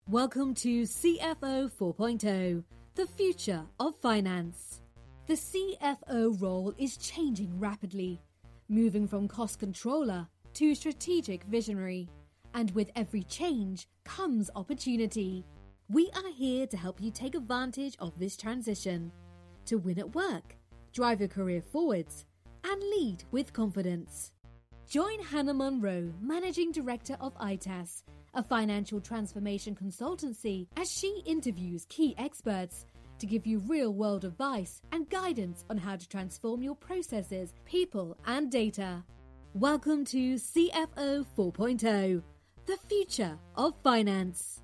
Welcome to CFO 4.0, the future of finance. The CFO role is changing rapidly, moving from cost controller to strategic visionary. And with every change comes opportunity. We are here to help you take advantage of this transition, to win at work, drive your career forwards, and lead with confidence. Join Hannah Monroe, Managing Director of ITAS, a financial transformation consultancy, as she interviews key experts to give you real-world advice and guidance on how to transform your processes, people, and data. Welcome to CFO 4.0, the future of finance.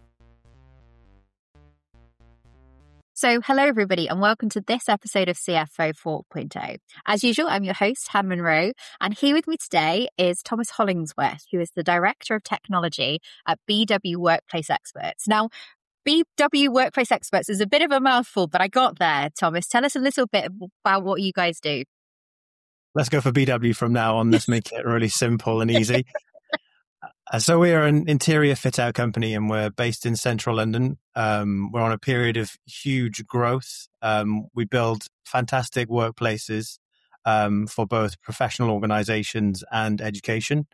So hello everybody and welcome to this episode of CFO 4.0. As usual, I'm your host, Hannah Monroe, and here with me today is Thomas Hollingsworth, who is the Director of Technology at BW Workplace Experts. Now, BW Workplace Experts is a bit of a mouthful, but I got there. Thomas, tell us a little bit about what you guys do. Let's go for BW from now on. Let's make it really simple and easy. So we are an interior fit-out company and we're based in central London. We're on a period of huge growth. We build fantastic workplaces for both professional organizations and education.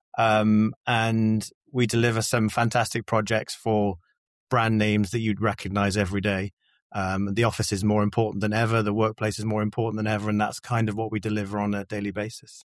And we deliver some fantastic projects for brand names that you'd recognize every day. The office is more important than ever. The workplace is more important than ever. And that's kind of what we deliver on a daily basis.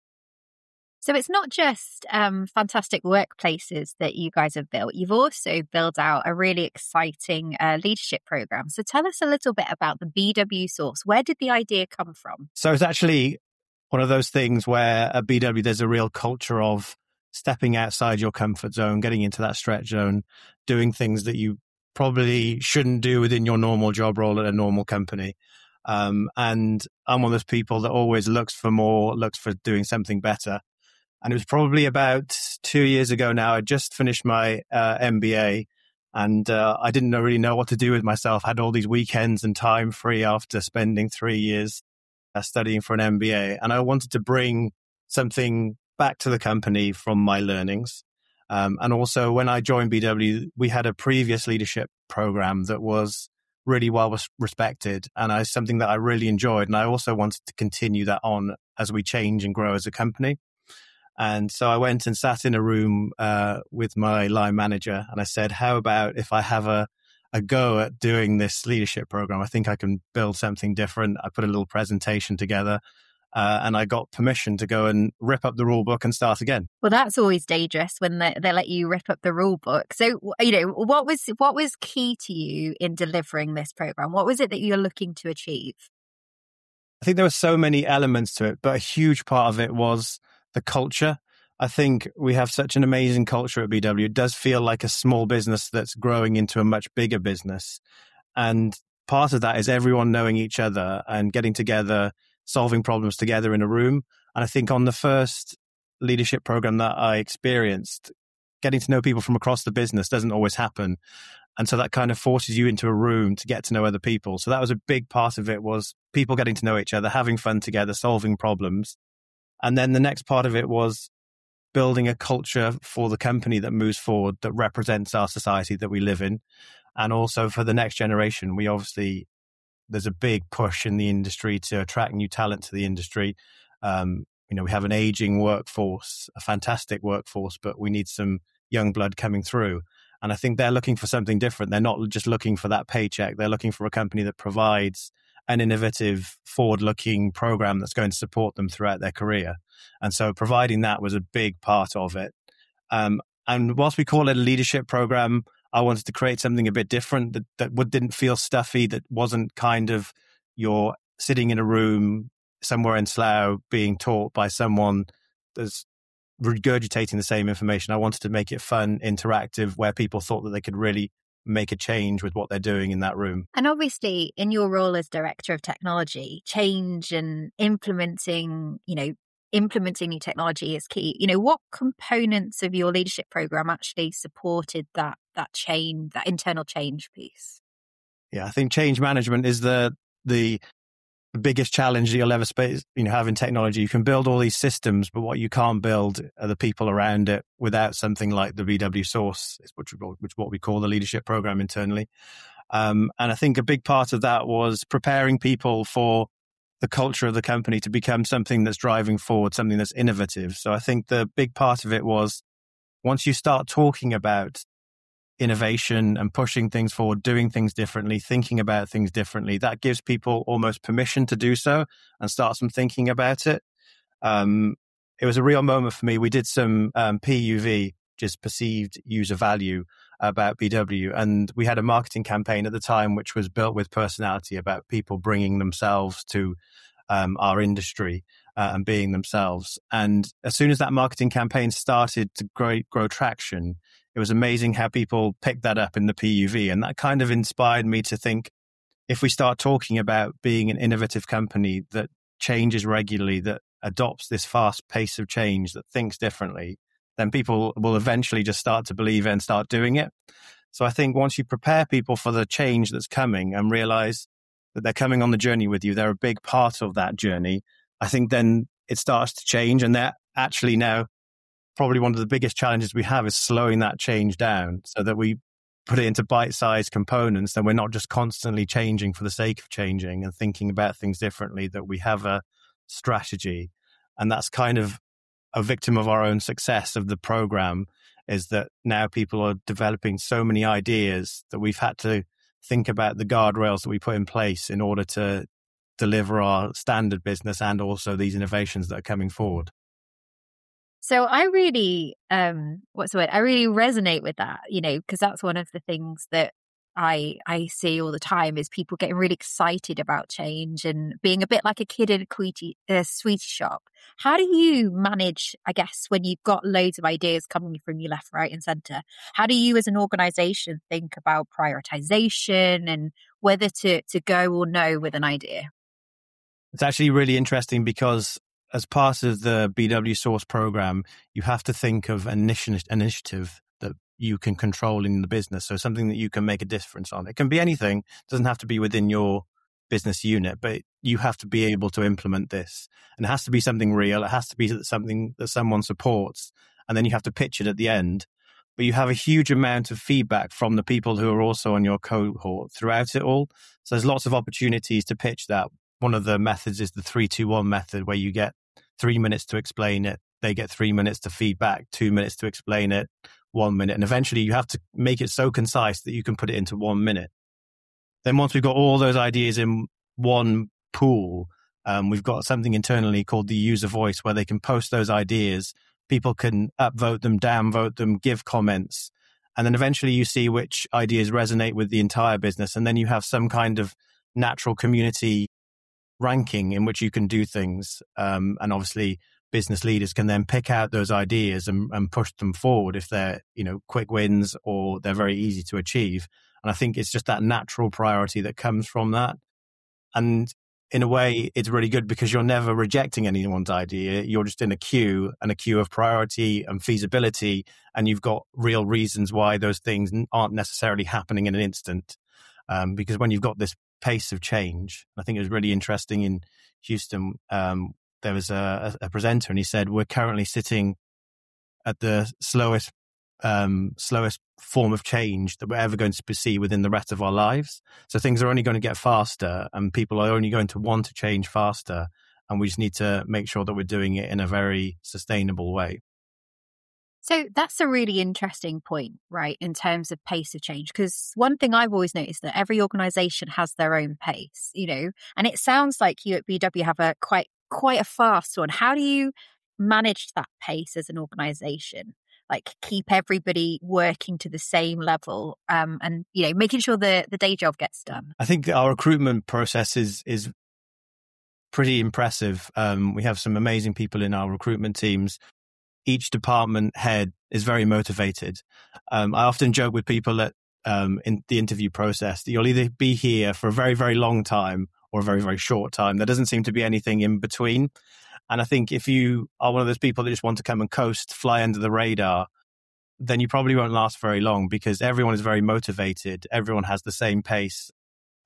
So it's not just fantastic workplaces that you guys have built. You've also built out a really exciting leadership program. So tell us a little bit about the BW Source. Where did the idea come from? So it's actually one of those things where at BW, there's a real culture of stepping outside your comfort zone, getting into that stretch zone, doing things that you probably shouldn't do within your normal job role at a normal company. And I'm one of those people that always looks for more, looks for doing something better. And it was probably about 2 years ago now. I just finished my MBA and I didn't really know what to do with myself. I had all these weekends and time free after spending 3 years studying for an MBA. And I wanted to bring something back to the company from my learnings. And also when I joined BW, we had a previous leadership program that was really well respected and something that I really enjoyed. And I also wanted to continue that on as we change and grow as a company. And so I went and sat in a room with my line manager and I said, how about if I have a go at doing this leadership program? I think I can build something different. I put a little presentation together and I got permission to go and rip up the rule book and start again. Well, that's always dangerous when they let you rip up the rule book. So, what was key to you in delivering this program? What was it that you're looking to achieve? I think there were so many elements to it, but a huge part of it was the culture. I think we have such an amazing culture at BW. It does feel like a small business that's growing into a much bigger business. And part of that is everyone knowing each other and getting together, solving problems together in a room. And I think on the first leadership program that I experienced, getting to know people from across the business doesn't always happen. And so that kind of forces you into a room to get to know other people. So that was a big part of it, was people getting to know each other, having fun together, solving problems. And then the next part of it was building a culture for the company that moves forward, that represents our society that we live in. And also for the next generation, there's a big push in the industry to attract new talent to the industry. We have an aging workforce, a fantastic workforce, but we need some young blood coming through. And I think they're looking for something different. They're not just looking for that paycheck. They're looking for a company that provides an innovative, forward-looking program that's going to support them throughout their career. And so providing that was a big part of it. And whilst we call it a leadership program, I wanted to create something a bit different that didn't feel stuffy, that wasn't kind of you're sitting in a room somewhere in Slough being taught by someone that's regurgitating the same information. I wanted to make it fun, interactive, where people thought that they could really make a change with what they're doing in that room. And obviously, in your role as Director of Technology, change and implementing new technology is key. What components of your leadership program actually supported that change, that internal change piece? Yeah, I think change management is the the biggest challenge that you'll ever have in technology. You can build all these systems, but what you can't build are the people around it without something like the BW Source, which is what we call the leadership program internally. And I think a big part of that was preparing people for the culture of the company to become something that's driving forward, something that's innovative. So I think the big part of it was once you start talking about innovation and pushing things forward, doing things differently, thinking about things differently, that gives people almost permission to do so and start some thinking about it. It was a real moment for me. We did some PUV, just perceived user value, about BW, and we had a marketing campaign at the time which was built with personality, about people bringing themselves to our industry and being themselves. And as soon as that marketing campaign started to grow traction, it was amazing how people picked that up in the PUV. And that kind of inspired me to think, if we start talking about being an innovative company that changes regularly, that adopts this fast pace of change, that thinks differently, then people will eventually just start to believe it and start doing it. So I think once you prepare people for the change that's coming and realize that they're coming on the journey with you, they're a big part of that journey, I think then it starts to change. And they're actually now probably one of the biggest challenges we have is slowing that change down so that we put it into bite-sized components, and we're not just constantly changing for the sake of changing and thinking about things differently, that we have a strategy. And that's kind of a victim of our own success of the program, is that now people are developing so many ideas that we've had to think about the guardrails that we put in place in order to deliver our standard business and also these innovations that are coming forward. So I really, I really resonate with that, because that's one of the things that I see all the time is people getting really excited about change and being a bit like a kid in a sweetie shop. How do you manage, I guess, when you've got loads of ideas coming from you left, right and centre? How do you as an organisation think about prioritisation and whether to go or no with an idea? It's actually really interesting because as part of the BW Source program, you have to think of an initiative that you can control in the business. So something that you can make a difference on. It can be anything. It doesn't have to be within your business unit, but you have to be able to implement this. And it has to be something real. It has to be something that someone supports. And then you have to pitch it at the end. But you have a huge amount of feedback from the people who are also on your cohort throughout it all. So there's lots of opportunities to pitch that. One of the methods is the 3-2-1 method, where you get 3 minutes to explain it. They get 3 minutes to feedback, 2 minutes to explain it, 1 minute. And eventually you have to make it so concise that you can put it into 1 minute. Then once we've got all those ideas in one pool, we've got something internally called the user voice, where they can post those ideas. People can upvote them, downvote them, give comments. And then eventually you see which ideas resonate with the entire business. And then you have some kind of natural community ranking in which you can do things. And obviously business leaders can then pick out those ideas and push them forward if they're, quick wins or they're very easy to achieve. And I think it's just that natural priority that comes from that. And in a way, it's really good because you're never rejecting anyone's idea. You're just in a queue of priority and feasibility, and you've got real reasons why those things aren't necessarily happening in an instant. Because when you've got this pace of change, I think it was really interesting in Houston. There was a presenter, and he said, we're currently sitting at the slowest form of change that we're ever going to see within the rest of our lives. So things are only going to get faster, and people are only going to want to change faster. And we just need to make sure that we're doing it in a very sustainable way. So that's a really interesting point, right, in terms of pace of change, because one thing I've always noticed that every organisation has their own pace, and it sounds like you at BW have a quite a fast one. How do you manage that pace as an organisation? Like keep everybody working to the same level and, making sure the day job gets done? I think our recruitment process is pretty impressive. We have some amazing people in our recruitment teams. Each department head is very motivated. I often joke with people in the interview process that you'll either be here for a very, very long time or a very, very short time. There doesn't seem to be anything in between. And I think if you are one of those people that just want to come and coast, fly under the radar, then you probably won't last very long because everyone is very motivated. Everyone has the same pace.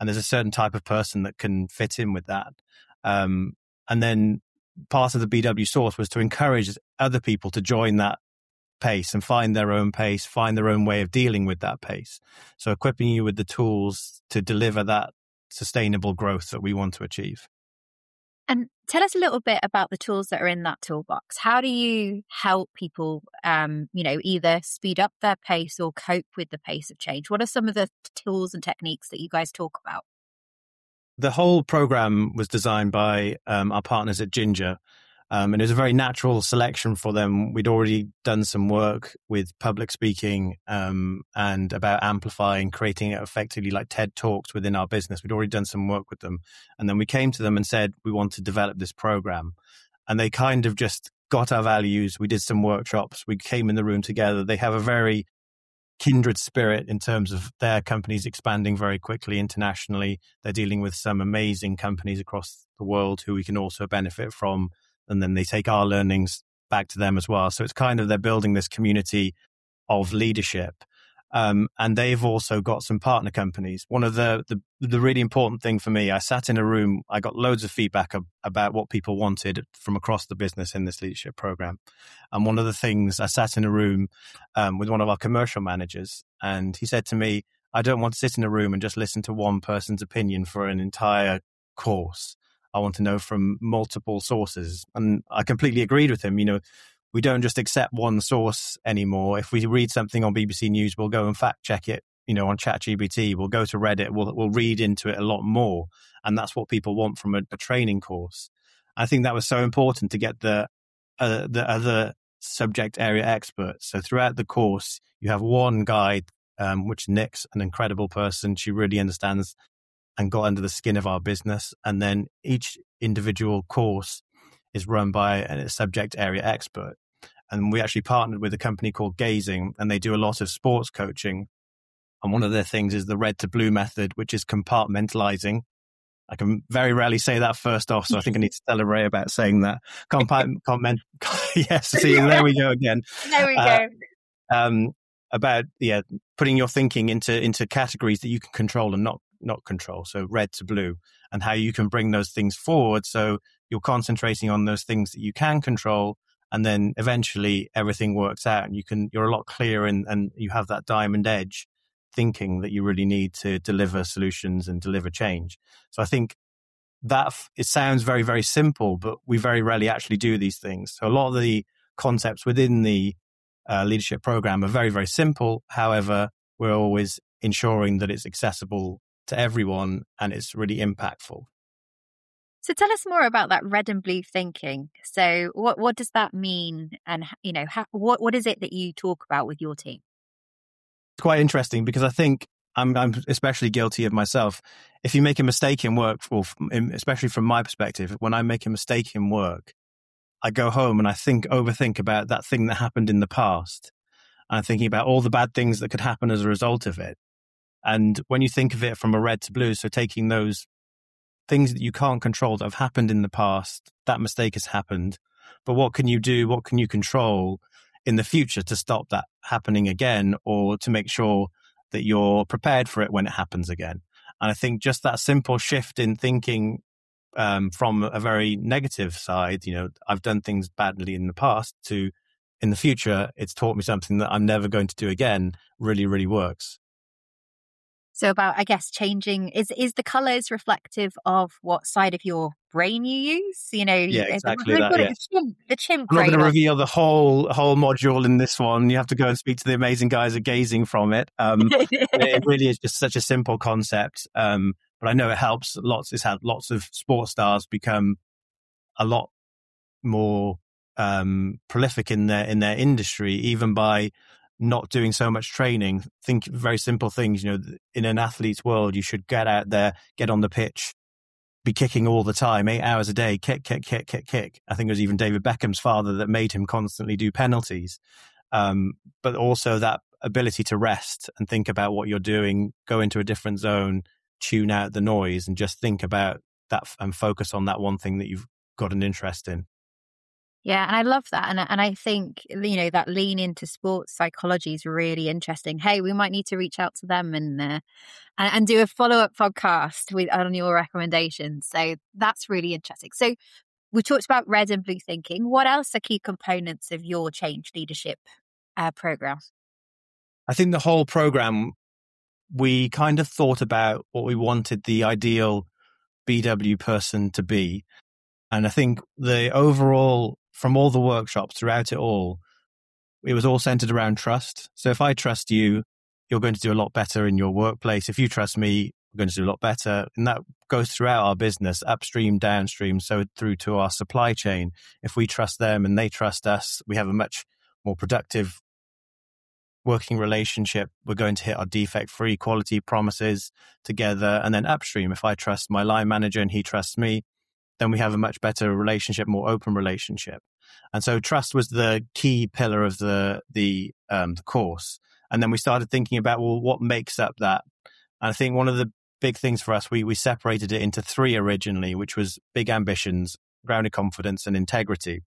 And there's a certain type of person that can fit in with that. And then part of the BW source was to encourage other people to join that pace and find their own pace, find their own way of dealing with that pace. So equipping you with the tools to deliver that sustainable growth that we want to achieve. And tell us a little bit about the tools that are in that toolbox. How do you help people, either speed up their pace or cope with the pace of change? What are some of the tools and techniques that you guys talk about? The whole program was designed by our partners at Ginger, and it was a very natural selection for them. We'd already done some work with public speaking and about amplifying, creating it effectively like TED Talks within our business. We'd already done some work with them. And then we came to them and said, we want to develop this program. And they kind of just got our values. We did some workshops. We came in the room together. They have a very kindred spirit in terms of their companies expanding very quickly internationally. They're dealing with some amazing companies across the world who we can also benefit from. And then they take our learnings back to them as well. So it's kind of, they're building this community of leadership. And they've also got some partner companies. One of the really important thing for me, I sat in a room, I got loads of feedback about what people wanted from across the business in this leadership program. And one of the things, I sat in a room with one of our commercial managers, and he said to me, I don't want to sit in a room and just listen to one person's opinion for an entire course. I want to know from multiple sources. And I completely agreed with him. We don't just accept one source anymore. If we read something on BBC News, we'll go and fact check it, on ChatGPT. We'll go to Reddit. We'll read into it a lot more. And that's what people want from a training course. I think that was so important to get the other subject area experts. So throughout the course, you have one guide, which Nick's an incredible person. She really understands and got under the skin of our business. And then each individual course is run by a subject area expert. And we actually partnered with a company called Gazing, and they do a lot of sports coaching. And one of their things is the red to blue method, which is compartmentalizing. I can very rarely say that first off, so I think I need to tell Ray about saying that. Yes, see, there we go again. There we go. About putting your thinking into categories that you can control and not control. So red to blue, and how you can bring those things forward. So you're concentrating on those things that you can control, and then eventually everything works out, and you're a lot clearer, and you have that diamond edge thinking that you really need to deliver solutions and deliver change. So I think that it sounds very, very simple, but we very rarely actually do these things. So a lot of the concepts within the leadership program are very, very simple. However, we're always ensuring that it's accessible to everyone and it's really impactful. So tell us more about that red and blue thinking. So what does that mean? And, what is it that you talk about with your team? It's quite interesting because I think I'm especially guilty of myself. If you make a mistake in work, or especially from my perspective, when I make a mistake in work, I go home and I overthink about that thing that happened in the past. I'm thinking about all the bad things that could happen as a result of it. And when you think of it from a red to blue, so taking those things that you can't control that have happened in the past, that mistake has happened. But what can you do? What can you control in the future to stop that happening again, or to make sure that you're prepared for it when it happens again? And I think just that simple shift in thinking from a very negative side, I've done things badly in the past, to in the future, it's taught me something that I'm never going to do again, really, really works. So about, I guess, changing, is the colours reflective of what side of your brain you use? Yeah, exactly that. Yeah. The chimp I'm not going to brain. reveal the whole module in this one. You have to go and speak to the amazing guys at Gazing from it. It really is just such a simple concept. But I know it helps lots. It's had lots of sports stars become a lot more prolific in their industry, even by not doing so much training. Think very simple things. In an athlete's world, you should get out there, get on the pitch, be kicking all the time, 8 hours a day, kick. I think it was even David Beckham's father that made him constantly do penalties. But also that ability to rest and think about what you're doing, go into a different zone, tune out the noise, and just think about that and focus on that one thing that you've got an interest in. Yeah, and I love that. And I think, that lean into sports psychology is really interesting. Hey, we might need to reach out to them and do a follow-up podcast on your recommendations. So that's really interesting. So we talked about red and blue thinking. What else are key components of your change leadership program? I think the whole program, we kind of thought about what we wanted the ideal BW person to be. And I think the overall, from all the workshops throughout it was all centered around trust. So if I trust you, you're going to do a lot better in your workplace. If you trust me, we're going to do a lot better. And that goes throughout our business, upstream, downstream, so through to our supply chain. If we trust them and they trust us, we have a much more productive working relationship. We're going to hit our defect-free quality promises together. And then upstream, if I trust my line manager and he trusts me, then we have a much better relationship, more open relationship. And so trust was the key pillar of the course. And then we started thinking about, well, what makes up that? And I think one of the big things for us, we separated it into 3 originally, which was big ambitions, grounded confidence, and integrity.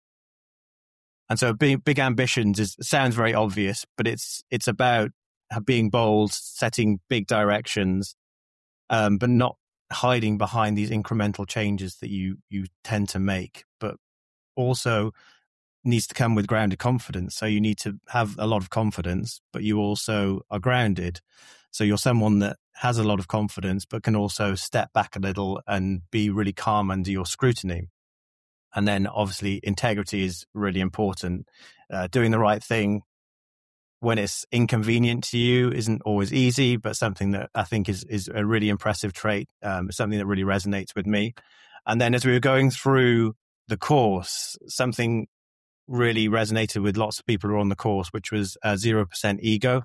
And so big ambitions sounds very obvious, but it's about being bold, setting big directions, but not hiding behind these incremental changes that you tend to make, but also needs to come with grounded confidence. So you need to have a lot of confidence, but you also are grounded. So you're someone that has a lot of confidence, but can also step back a little and be really calm under your scrutiny. And then obviously integrity is really important. Doing the right thing when it's inconvenient to you isn't always easy, but something that I think is a really impressive trait, something that really resonates with me. And then as we were going through the course, something really resonated with lots of people who are on the course, which was 0% ego,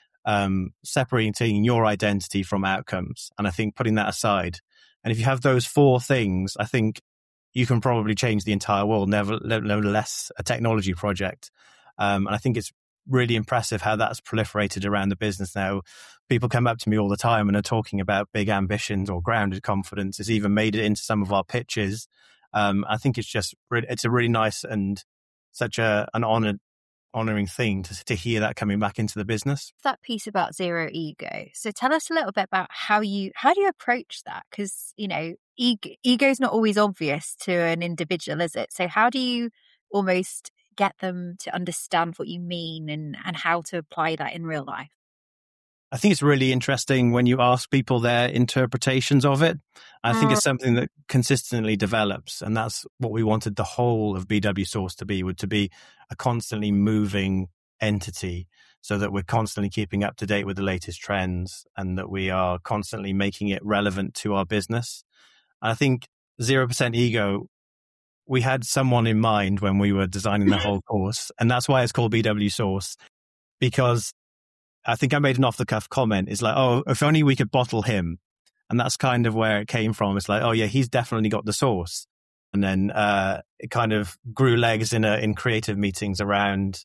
separating your identity from outcomes. And I think putting that aside. And if you have those 4 things, I think you can probably change the entire world, nevertheless a technology project. And I think it's really impressive how that's proliferated around the business now. People come up to me all the time and are talking about big ambitions or grounded confidence. It's even made it into some of our pitches. I think it's a really nice and such an honoring thing to hear that coming back into the business. That piece about zero ego. So tell us a little bit about how do you approach that? Because, ego is not always obvious to an individual, is it? So how do you almost get them to understand what you mean and how to apply that in real life? I think it's really interesting when you ask people their interpretations of it. I think it's something that consistently develops, and that's what we wanted the whole of BW Source to be a constantly moving entity, so that we're constantly keeping up to date with the latest trends and that we are constantly making it relevant to our business. And I think 0% ego, we had someone in mind when we were designing the whole course, and that's why it's called BW Source, because I think I made an off-the-cuff comment. It's like, oh, if only we could bottle him. And that's kind of where it came from. It's like, oh yeah, he's definitely got the source. And then it kind of grew legs in creative meetings around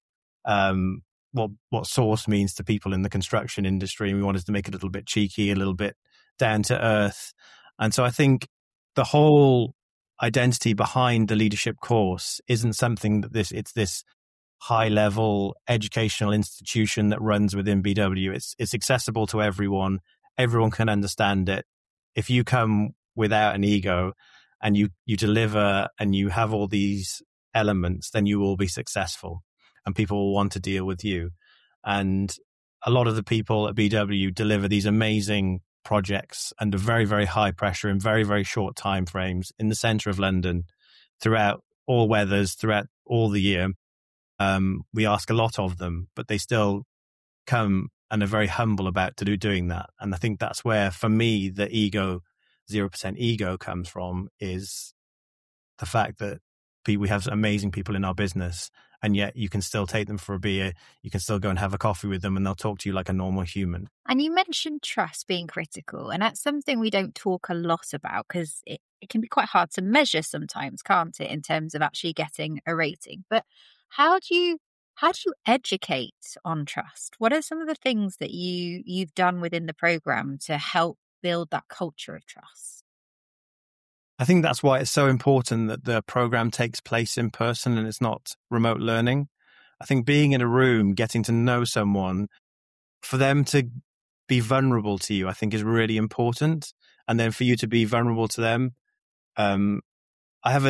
what source means to people in the construction industry. And we wanted to make it a little bit cheeky, a little bit down to earth. And so I think the whole identity behind the leadership course isn't something that it's this high-level educational institution that runs within BW. It's accessible to everyone. Everyone can understand it. If you come without an ego and you deliver and you have all these elements, then you will be successful and people will want to deal with you. And a lot of the people at BW deliver these amazing projects under very, very high pressure in very, very short time frames in the center of London throughout all weathers, throughout all the year. We ask a lot of them, but they still come and are very humble about doing that. And I think that's where, for me, the 0% ego comes from, is the fact that we have amazing people in our business, and yet you can still take them for a beer. You can still go and have a coffee with them and they'll talk to you like a normal human. And you mentioned trust being critical, and that's something we don't talk a lot about because it can be quite hard to measure sometimes, can't it, in terms of actually getting a rating. But how do you educate on trust? What are some of the things that you've done within the program to help build that culture of trust? I think that's why it's so important that the program takes place in person and it's not remote learning. I think being in a room, getting to know someone, for them to be vulnerable to you, I think is really important. And then for you to be vulnerable to them. I have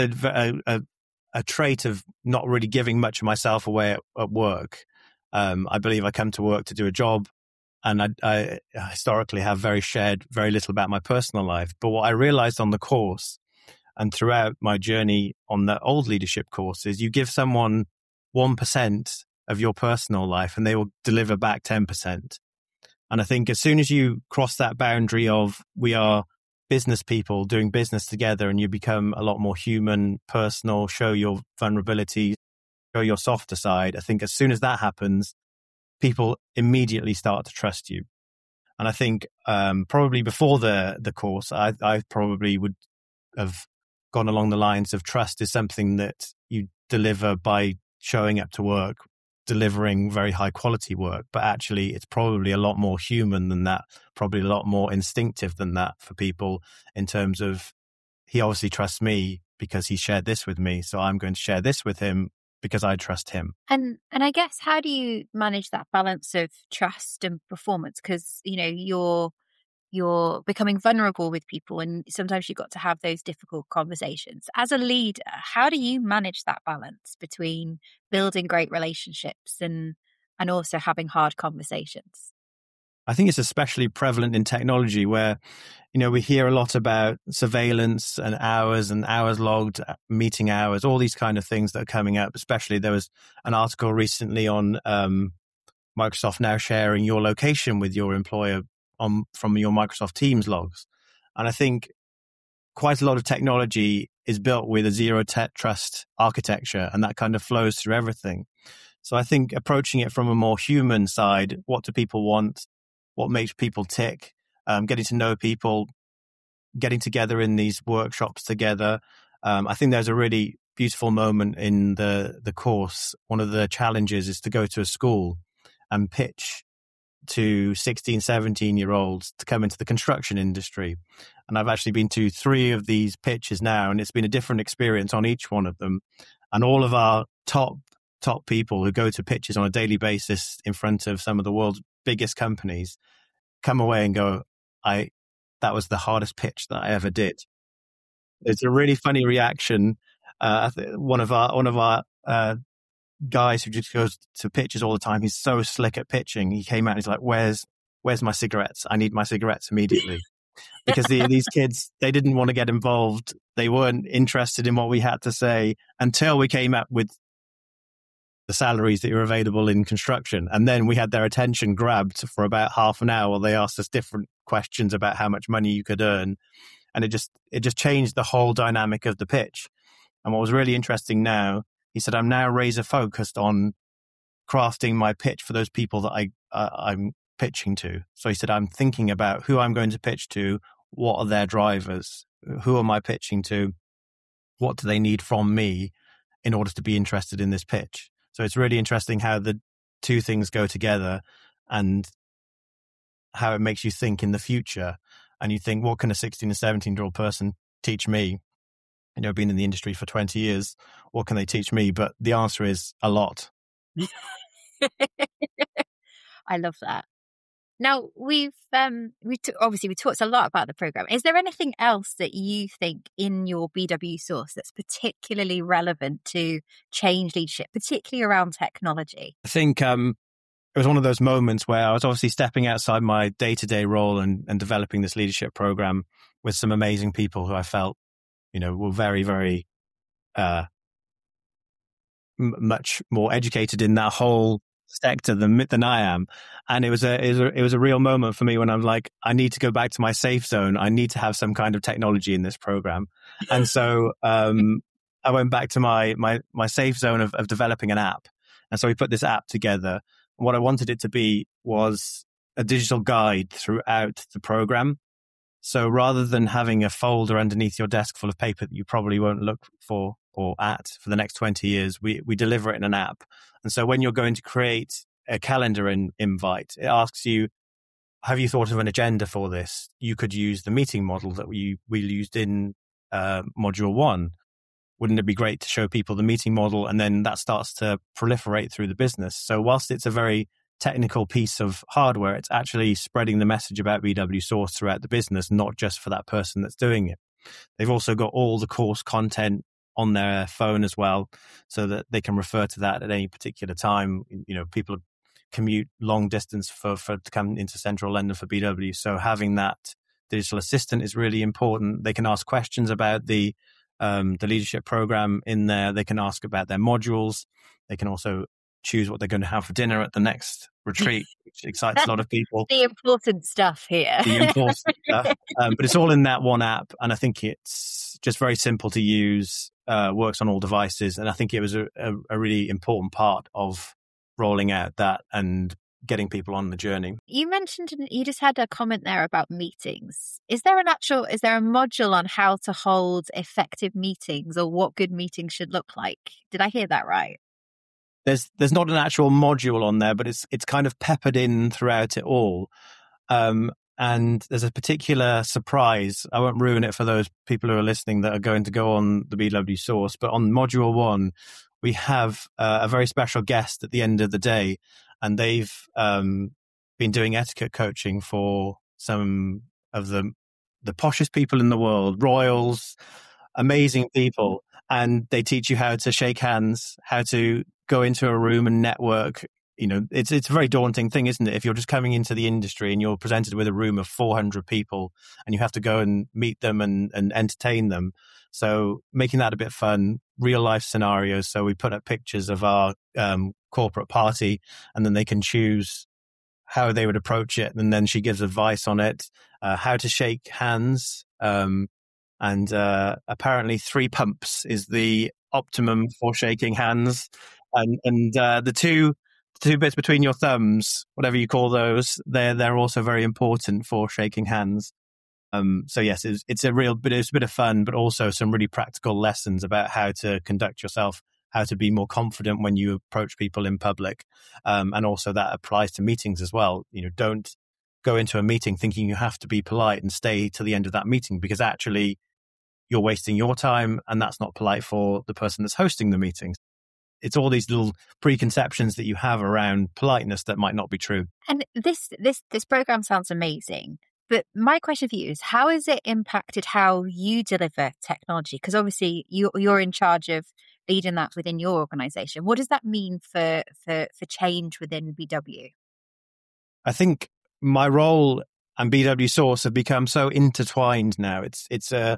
a trait of not really giving much of myself away at work. I believe I come to work to do a job, and I historically have shared very little about my personal life. But what I realized on the course and throughout my journey on the old leadership course is you give someone 1% of your personal life and they will deliver back 10%. And I think as soon as you cross that boundary of we are business people doing business together and you become a lot more human, personal, show your vulnerability, show your softer side, I think as soon as that happens, people immediately start to trust you. And I think probably before the course, I probably would have gone along the lines of trust is something that you deliver by showing up to work, delivering very high quality work, but actually it's probably a lot more human than that, probably a lot more instinctive than that for people in terms of he obviously trusts me because he shared this with me, so I'm going to share this with him because I trust him. And I guess how do you manage that balance of trust and performance? Because, you know, you're becoming vulnerable with people and sometimes you've got to have those difficult conversations. As a leader, how do you manage that balance between building great relationships and also having hard conversations? I think it's especially prevalent in technology where, you know, we hear a lot about surveillance and hours logged, meeting hours, all these kind of things that are coming up. Especially there was an article recently on Microsoft now sharing your location with your employer from your Microsoft Teams logs. And I think quite a lot of technology is built with a zero trust architecture, and that kind of flows through everything. So I think approaching it from a more human side, what do people want? What makes people tick? Getting to know people, getting together in these workshops together. I think there's a really beautiful moment in the course. One of the challenges is to go to a school and pitch to 16, 17-year-olds to come into the construction industry. And I've actually been to 3 of these pitches now, and it's been a different experience on each one of them. And all of our top people who go to pitches on a daily basis in front of some of the world's biggest companies come away and go, that was the hardest pitch that I ever did. It's a really funny reaction. One of our guys who just goes to pitches all the time, he's so slick at pitching. He came out and he's like, where's my cigarettes? I need my cigarettes immediately. Because these kids, they didn't want to get involved. They weren't interested in what we had to say until we came up with the salaries that are available in construction. And then we had their attention grabbed for about half an hour while they asked us different questions about how much money you could earn. And it just changed the whole dynamic of the pitch. And what was really interesting now, he said, I'm now razor focused on crafting my pitch for those people that I'm pitching to. So he said, I'm thinking about who I'm going to pitch to, what are their drivers, who am I pitching to, what do they need from me in order to be interested in this pitch. So it's really interesting how the two things go together and how it makes you think in the future. And you think, what can a 16 and 17-year-old person teach me? You know, been in the industry for 20 years. What can they teach me? But the answer is a lot. I love that. Now, we talked a lot about the program. Is there anything else that you think in your BW source that's particularly relevant to change leadership, particularly around technology? I think it was one of those moments where I was obviously stepping outside my day-to-day role and developing this leadership program with some amazing people who I felt, you know, were very, very much more educated in that whole sector than I am. And it was a real moment for me when I'm like, I need to go back to my safe zone. I need to have some kind of technology in this program. And so I went back to my safe zone of developing an app. And so we put this app together. What I wanted it to be was a digital guide throughout the program. So rather than having a folder underneath your desk full of paper that you probably won't look for or at for the next 20 years, we deliver it in an app. And so when you're going to create a calendar invite, it asks you, have you thought of an agenda for this? You could use the meeting model that we used in module 1. Wouldn't it be great to show people the meeting model? And then that starts to proliferate through the business. So whilst it's a very technical piece of hardware, it's actually spreading the message about BW Source throughout the business, not just for that person that's doing it. They've also got all the course content on their phone as well, so that they can refer to that at any particular time. People commute long distance for to come into central London for BW. So having that digital assistant is really important. They can ask questions about the leadership program in there. They can ask about their modules. They can also choose what they're going to have for dinner at the next retreat, which excites a lot of people. The important stuff here. The important stuff. But it's all in that one app. And I think it's just very simple to use, works on all devices. And I think it was a really important part of rolling out that and getting people on the journey. You mentioned, you just had a comment there about meetings. Is there a module on how to hold effective meetings, or what good meetings should look like? Did I hear that right? There's not an actual module on there, but it's kind of peppered in throughout it all. And there's a particular surprise. I won't ruin it for those people who are listening that are going to go on the BW Source, but on module 1, we have a very special guest at the end of the day, and they've been doing etiquette coaching for some of the poshest people in the world, royals, amazing people. And they teach you how to shake hands, how to go into a room and network. It's a very daunting thing, isn't it? If you're just coming into the industry and you're presented with a room of 400 people and you have to go and meet them and entertain them. So making that a bit fun, real life scenarios. So we put up pictures of our corporate party, and then they can choose how they would approach it. And then she gives advice on it, how to shake hands. And apparently 3 pumps is the optimum for shaking hands. And the two bits between your thumbs, whatever you call those, they're also very important for shaking hands. So yes, it's a bit of fun, but also some really practical lessons about how to conduct yourself, how to be more confident when you approach people in public. And also that applies to meetings as well. Don't go into a meeting thinking you have to be polite and stay to the end of that meeting, because actually you're wasting your time, and that's not polite for the person that's hosting the meetings. It's all these little preconceptions that you have around politeness that might not be true. And this program sounds amazing. But my question for you is, how has it impacted how you deliver technology? Because obviously you're in charge of leading that within your organization. What does that mean for change within BW? I think my role and BW Source have become so intertwined now. It's a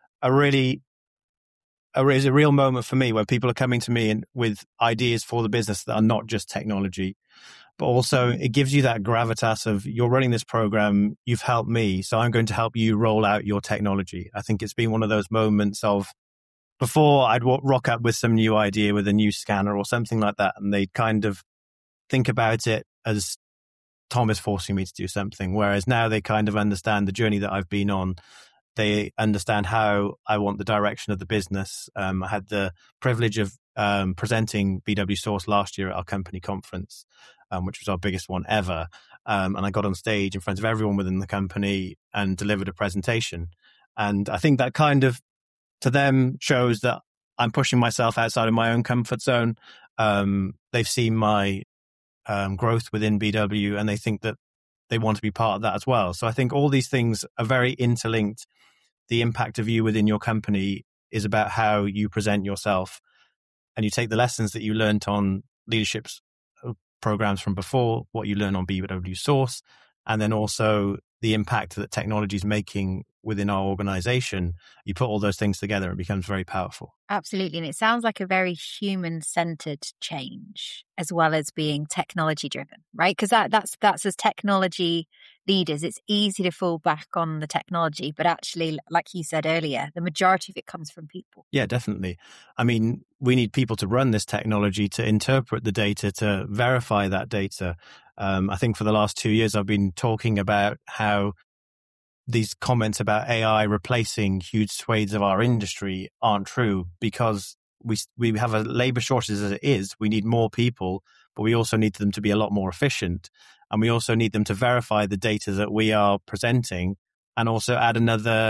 real moment for me when people are coming to me with ideas for the business that are not just technology, but also it gives you that gravitas of, you're running this program, you've helped me, so I'm going to help you roll out your technology. I think it's been one of those moments of, before I'd rock up with some new idea with a new scanner or something like that, and they'd kind of think about it as Tom is forcing me to do something. Whereas now they kind of understand the journey that I've been on. They understand how I want the direction of the business. I had the privilege of presenting BW Source last year at our company conference, which was our biggest one ever. And I got on stage in front of everyone within the company and delivered a presentation. And I think that kind of, to them, shows that I'm pushing myself outside of my own comfort zone. They've seen my growth within BW, and they think that they want to be part of that as well. So I think all these things are very interlinked. The impact of you within your company is about how you present yourself, and you take the lessons that you learned on leadership programs from before, what you learn on BW Source, and then also the impact that technology is making within our organization. You put all those things together, it becomes very powerful. Absolutely. And it sounds like a very human-centered change, as well as being technology-driven, right? Because that's as technology leaders, it's easy to fall back on the technology, but actually, like you said earlier, the majority of it comes from people. Yeah, definitely. I mean, we need people to run this technology, to interpret the data, to verify that data. I think for the last 2 years, I've been talking about how these comments about AI replacing huge swathes of our industry aren't true, because we have a labor shortage as it is. We need more people, but we also need them to be a lot more efficient. And we also need them to verify the data that we are presenting, and also add another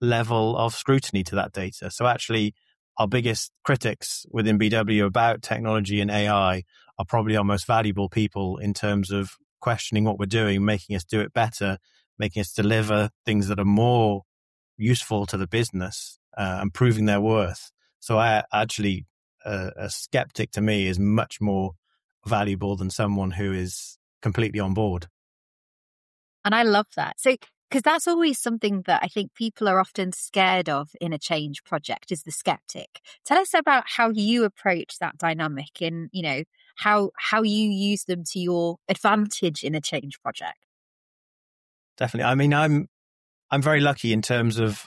level of scrutiny to that data. So actually, our biggest critics within BW about technology and AI are probably our most valuable people in terms of questioning what we're doing, making us do it better, making us deliver things that are more useful to the business and proving their worth. So I actually, a skeptic to me is much more valuable than someone who is completely on board. And I love that. So, because that's always something that I think people are often scared of in a change project is the skeptic. Tell us about how you approach that dynamic and, you know, how you use them to your advantage in a change project. Definitely. I mean, I'm very lucky in terms of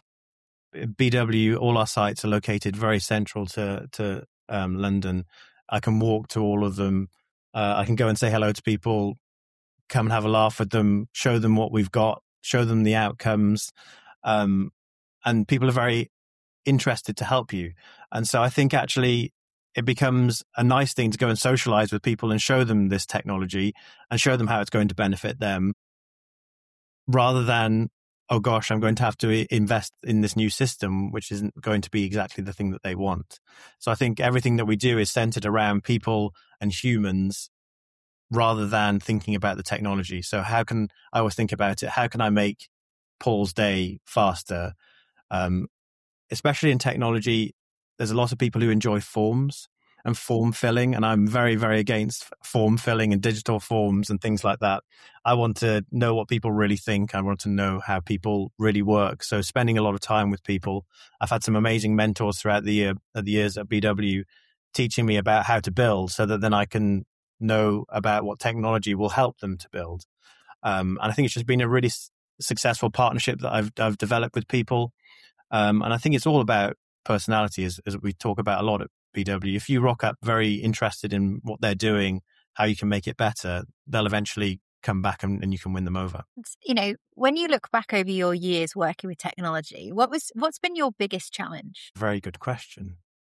BW. All our sites are located very central to London. I can walk to all of them. I can go and say hello to people, come and have a laugh with them, show them what we've got, show them the outcomes. And people are very interested to help you. And so I think actually it becomes a nice thing to go and socialize with people and show them this technology and show them how it's going to benefit them, rather than, oh gosh, I'm going to have to invest in this new system, which isn't going to be exactly the thing that they want. So I think everything that we do is centered around people and humans rather than thinking about the technology. So I always think about it, how can I make Paul's day faster? Especially in technology, there's a lot of people who enjoy forms and form filling, and I'm very, very against form filling and digital forms and things like that. I want to know what people really think. I want to know how people really work. So spending a lot of time with people. I've had some amazing mentors throughout the years at BW teaching me about how to build so that then I can know about what technology will help them to build. And I think it's just been a really successful partnership that I've developed with people. And I think it's all about personality, as we talk about a lot at BW. If you rock up very interested in what they're doing, how you can make it better, they'll eventually come back and you can win them over. You know, when you look back over your years working with technology, what's been your biggest challenge? Very good question.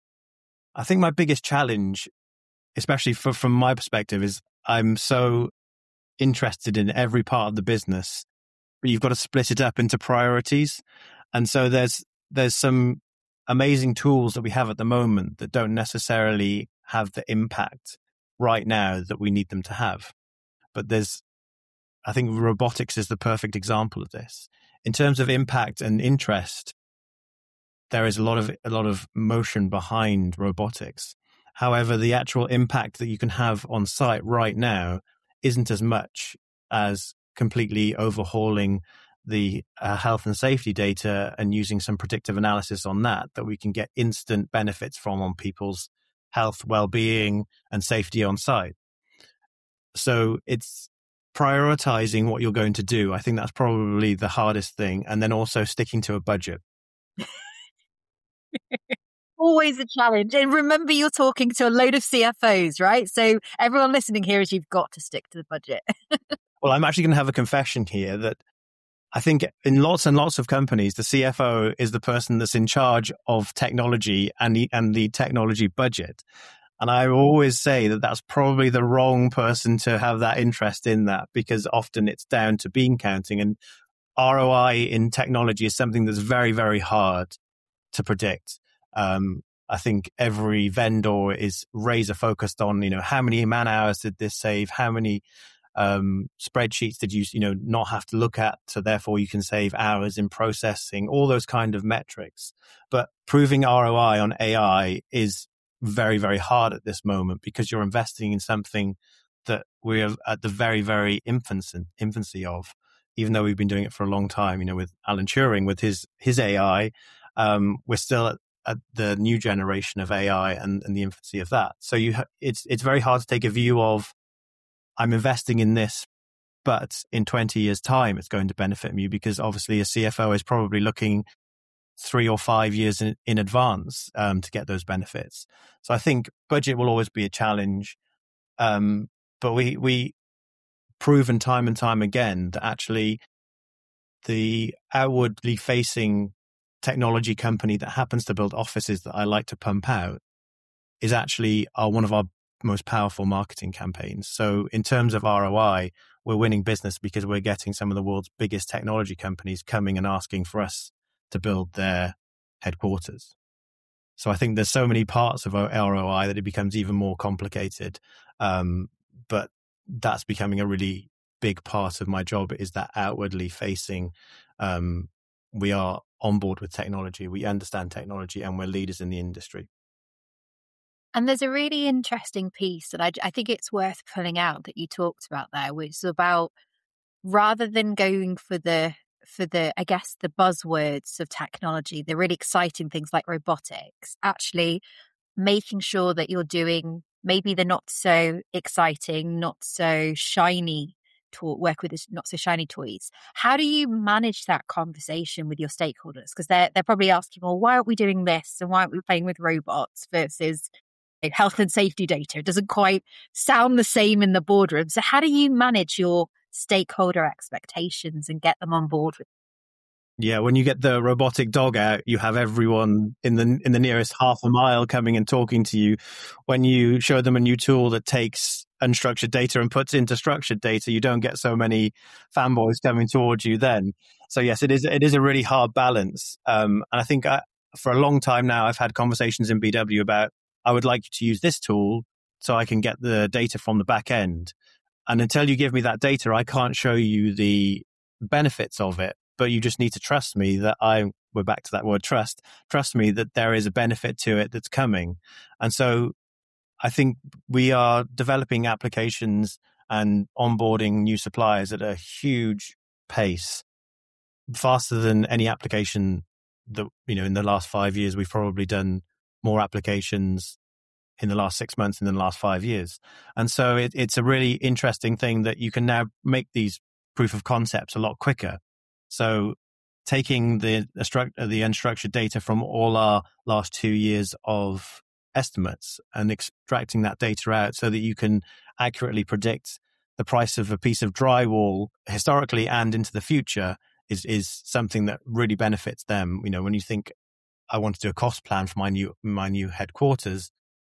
I think my biggest challenge, especially from my perspective, is I'm so interested in every part of the business, but you've got to split it up into priorities. And so there's some amazing tools that we have at the moment that don't necessarily have the impact right now that we need them to have. But I think robotics is the perfect example of this. In terms of impact and interest, there is a lot of motion behind robotics. However, the actual impact that you can have on site right now isn't as much as completely overhauling the health and safety data and using some predictive analysis on that we can get instant benefits from on people's health, well-being, and safety on site. So it's prioritizing what you're going to do. I think that's probably the hardest thing. And then also sticking to a budget. Always a challenge. And remember, you're talking to a load of CFOs, right? So everyone listening here is you've got to stick to the budget. Well, I'm actually going to have a confession here that I think in lots and lots of companies, the CFO is the person that's in charge of technology and the technology budget. And I always say that that's probably the wrong person to have that interest in that, because often it's down to bean counting, and ROI in technology is something that's very, very hard to predict. I think every vendor is razor focused on, how many man hours did this save? How many spreadsheets did you not have to look at? So therefore you can save hours in processing, all those kind of metrics. But proving ROI on AI is very, very hard at this moment, because you're investing in something that we're at the very, very infancy of, even though we've been doing it for a long time. With Alan Turing, with his AI, we're still at the new generation of AI and the infancy of that. So it's very hard to take a view of, I'm investing in this, but in 20 years' time, it's going to benefit me, because obviously a CFO is probably looking 3 or 5 years in advance to get those benefits. So I think budget will always be a challenge, but we proven time and time again that actually the outwardly facing technology company that happens to build offices that I like to pump out is actually one of our most powerful marketing campaigns. So in terms of ROI, we're winning business because we're getting some of the world's biggest technology companies coming and asking for us to build their headquarters. So I think there's so many parts of ROI that it becomes even more complicated. But that's becoming a really big part of my job, is that outwardly facing. We are on board with technology, we understand technology, and we're leaders in the industry. And there's a really interesting piece that I think it's worth pulling out that you talked about there, which is about, rather than going for the I guess the buzzwords of technology, the really exciting things like robotics, actually making sure that you're doing maybe the not so exciting, not so shiny work with this not so shiny toys. How do you manage that conversation with your stakeholders? Because they're probably asking, well, why aren't we doing this? And why aren't we playing with robots versus health and safety data? It doesn't quite sound the same in the boardroom. So how do you manage your stakeholder expectations and get them on board with? Yeah, when you get the robotic dog out, you have everyone in the nearest half a mile coming and talking to you. When you show them a new tool that takes unstructured data and puts into structured data, you don't get so many fanboys coming towards you then. So yes, it is a really hard balance. And I think for a long time now, I've had conversations in BW about, I would like you to use this tool so I can get the data from the back end. And until you give me that data, I can't show you the benefits of it. But you just need to trust me that we're back to that word trust me that there is a benefit to it that's coming. And so I think we are developing applications and onboarding new suppliers at a huge pace, faster than any application that, in the last 5 years. We've probably done more applications in the last 6 months than in the last 5 years. And so it's a really interesting thing that you can now make these proof of concepts a lot quicker. So taking the unstructured data from all our last 2 years of estimates and extracting that data out so that you can accurately predict the price of a piece of drywall historically and into the future is something that really benefits them. When you think, I want to do a cost plan for my new headquarters,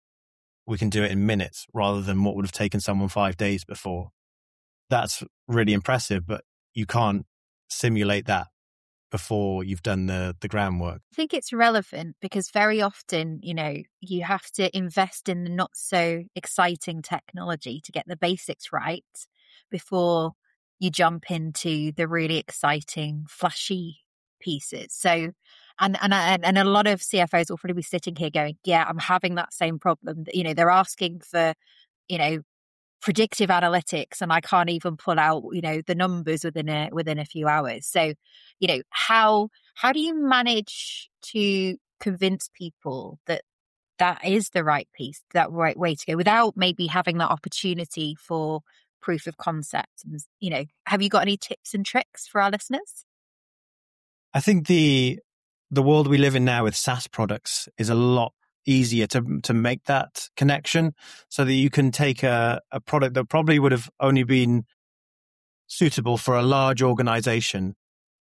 we can do it in minutes rather than what would have taken someone 5 days before. That's really impressive, but you can't simulate that before you've done the groundwork. I think it's relevant because very often, you have to invest in the not so exciting technology to get the basics right before you jump into the really exciting, flashy pieces. So, and a lot of CFOs will probably be sitting here going, yeah, I'm having that same problem. They're asking for, predictive analytics, and I can't even pull out, the numbers within a few hours. So, how do you manage to convince people that is the right piece, that right way to go, without maybe having that opportunity for proof of concept? And, have you got any tips and tricks for our listeners? I think the world we live in now with SaaS products is a lot easier to make that connection, so that you can take a product that probably would have only been suitable for a large organization,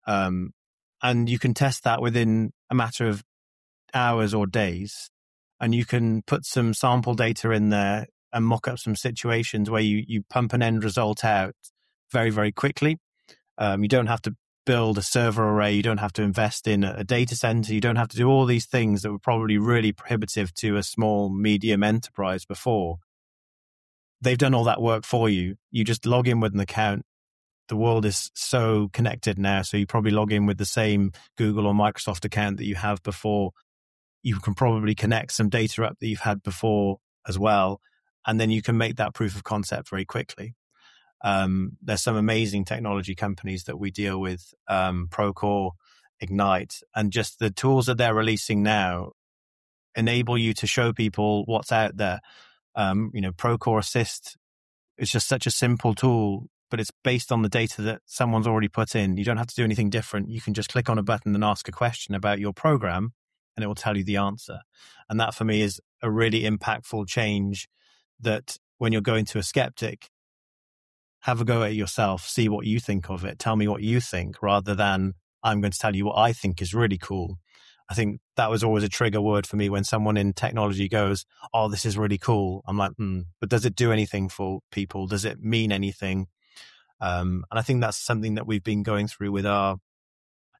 and you can test that within a matter of hours or days, and you can put some sample data in there and mock up some situations where you pump an end result out very, very quickly. You don't have to build a server array. You don't have to invest in a data center. You don't have to do all these things that were probably really prohibitive to a small, medium enterprise before. They've done all that work for you. You just log in with an account. The world is so connected now. So you probably log in with the same Google or Microsoft account that you have before. You can probably connect some data up that you've had before as well. And then you can make that proof of concept very quickly. There's some amazing technology companies that we deal with, Procore, Ignite, and just the tools that they're releasing now enable you to show people what's out there. Procore Assist is just such a simple tool, but it's based on the data that someone's already put in. You don't have to do anything different. You can just click on a button and ask a question about your program, and it will tell you the answer. And that for me is a really impactful change, that when you're going to a skeptic, have a go at it yourself, see what you think of it, tell me what you think, rather than I'm going to tell you what I think is really cool. I think that was always a trigger word for me when someone in technology goes, oh, this is really cool. I'm like, but does it do anything for people? Does it mean anything? And I think that's something that we've been going through with our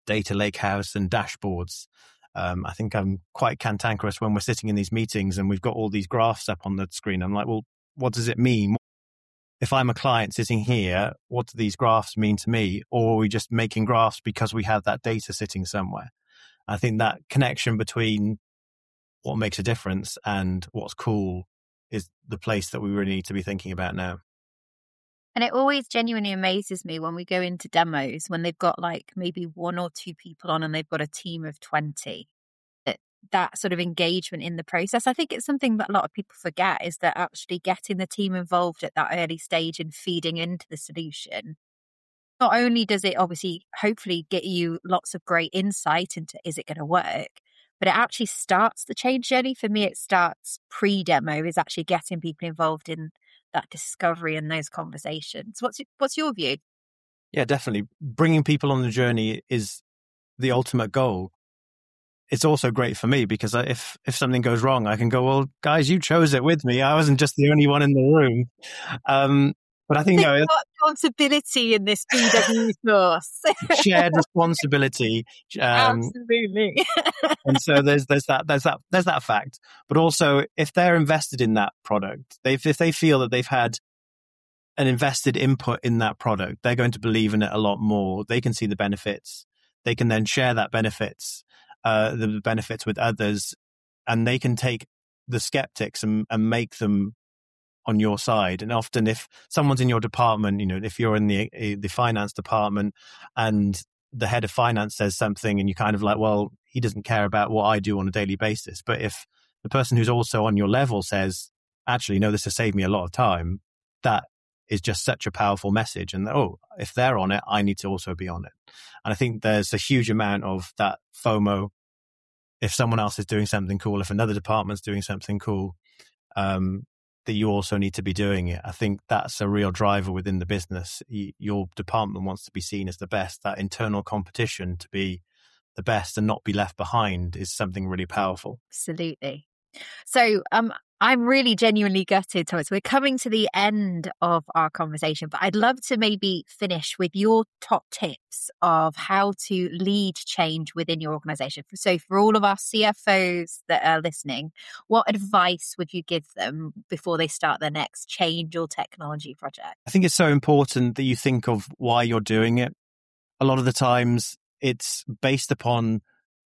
data lakehouse and dashboards. I think I'm quite cantankerous when we're sitting in these meetings and we've got all these graphs up on the screen. I'm like, well, what does it mean? If I'm a client sitting here, what do these graphs mean to me? Or are we just making graphs because we have that data sitting somewhere? I think that connection between what makes a difference and what's cool is the place that we really need to be thinking about now. And it always genuinely amazes me when we go into demos, when they've got like maybe 1 or 2 people on and they've got a team of 20. That sort of engagement in the process. I think it's something that a lot of people forget, is that actually getting the team involved at that early stage and feeding into the solution. Not only does it obviously hopefully get you lots of great insight into is it going to work, but it actually starts the change journey. For me, it starts pre-demo, is actually getting people involved in that discovery and those conversations. What's your view? Yeah, definitely. Bringing people on the journey is the ultimate goal. It's also great for me because if something goes wrong, I can go, well, guys, you chose it with me. I wasn't just the only one in the room. But I think responsibility in this BW course. Shared responsibility. Absolutely. And so there's that fact. But also, if they're invested in that product, if they feel that they've had an invested input in that product, they're going to believe in it a lot more. They can see the benefits. They can then share the benefits with others, and they can take the skeptics and make them on your side. And often if someone's in your department, if you're in the finance department and the head of finance says something and you're kind of like, well, he doesn't care about what I do on a daily basis. But if the person who's also on your level says, actually, no, this has saved me a lot of time, that is just such a powerful message. And if they're on it, I need to also be on it. And I think there's a huge amount of that FOMO. If someone else is doing something cool, if another department's doing something cool, that you also need to be doing it. I think that's a real driver within the business. Your department wants to be seen as the best. That internal competition to be the best and not be left behind is something really powerful. Absolutely. So I'm really genuinely gutted, Thomas. We're coming to the end of our conversation, but I'd love to maybe finish with your top tips of how to lead change within your organization. So for all of our CFOs that are listening, what advice would you give them before they start their next change or technology project? I think it's so important that you think of why you're doing it. A lot of the times it's based upon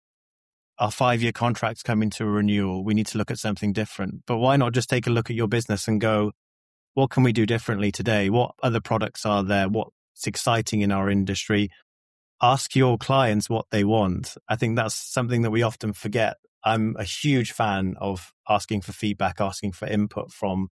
our 5-year contracts coming to a renewal. We need to look at something different. But why not just take a look at your business and go, what can we do differently today? What other products are there? What's exciting in our industry? Ask your clients what they want. I think that's something that we often forget. I'm a huge fan of asking for feedback, asking for input from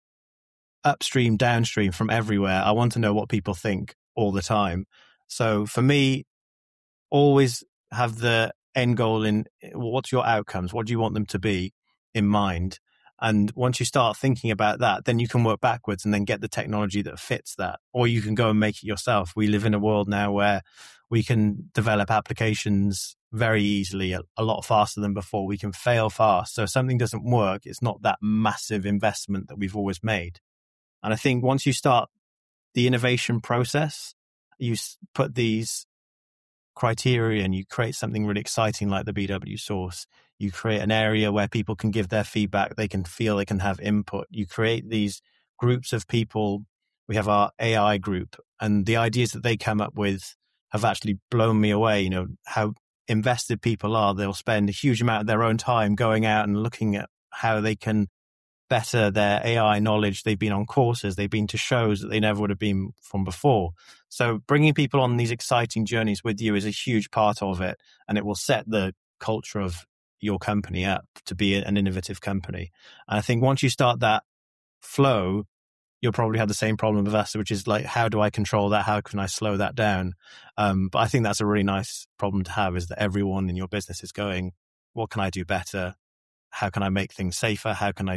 upstream, downstream, from everywhere. I want to know what people think all the time. So for me, always have the end goal in what's your outcomes, what do you want them to be in mind. And once you start thinking about that, then you can work backwards and then get the technology that fits that, or you can go and make it yourself. We live in a world now where we can develop applications very easily, a lot faster than before. We can fail fast. So if something doesn't work, it's not that massive investment that we've always made. And I think once you start the innovation process, you put these criteria and you create something really exciting like the BW source. You create an area where people can give their feedback. They can feel they can have input. You create these groups of people. We have our AI group, and the ideas that they come up with have actually blown me away. How invested people are. They'll spend a huge amount of their own time going out and looking at how they can better their AI knowledge. They've been on courses, they've been to shows that they never would have been from before. So bringing people on these exciting journeys with you is a huge part of it, and it will set the culture of your company up to be an innovative company. And I think once you start that flow, you'll probably have the same problem with us, which is like, how do I control that? How can I slow that down? But I think that's a really nice problem to have, is that everyone in your business is going, what can I do better? How can I make things safer? How can I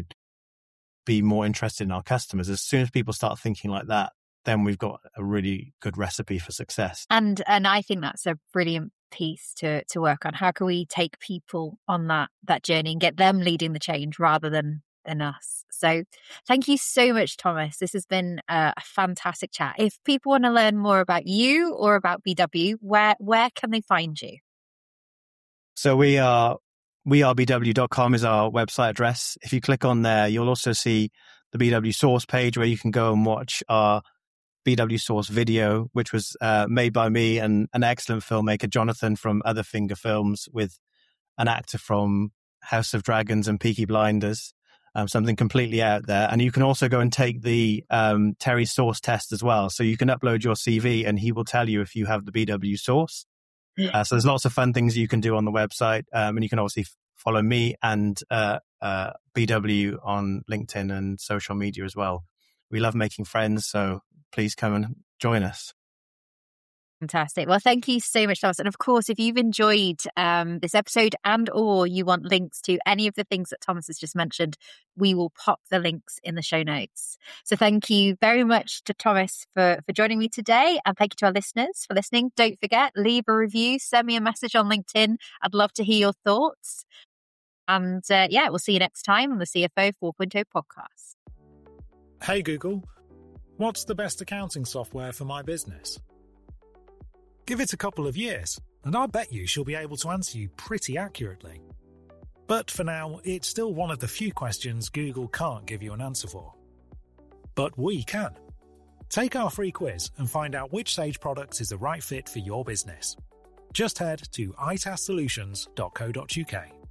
be more interested in our customers? As soon as people start thinking like that, then we've got a really good recipe for success. And I think that's a brilliant piece to work on. How can we take people on that journey and get them leading the change rather than than us. So thank you so much, Thomas. This has been a fantastic chat. If people want to learn more about you or about BW, where can they find you? So wearebw.com is our website address. If you click on there, you'll also see the BW Source page where you can go and watch our BW Source video, which was made by me and an excellent filmmaker, Jonathan from Other Finger Films, with an actor from House of Dragons and Peaky Blinders, something completely out there. And you can also go and take the Terry Source test as well. So you can upload your CV and he will tell you if you have the BW Source. So there's lots of fun things you can do on the website. And you can obviously follow me and BW on LinkedIn and social media as well. We love making friends, so please come and join us. Fantastic. Well, thank you so much, Thomas. And of course, if you've enjoyed this episode and or you want links to any of the things that Thomas has just mentioned, we will pop the links in the show notes. So thank you very much to Thomas for joining me today. And thank you to our listeners for listening. Don't forget, leave a review, send me a message on LinkedIn. I'd love to hear your thoughts. And we'll see you next time on the CFO 4.0 podcast. Hey Google, what's the best accounting software for my business? Give it a couple of years, and I bet you she'll be able to answer you pretty accurately. But for now, it's still one of the few questions Google can't give you an answer for. But we can. Take our free quiz and find out which Sage product is the right fit for your business. Just head to itassolutions.co.uk.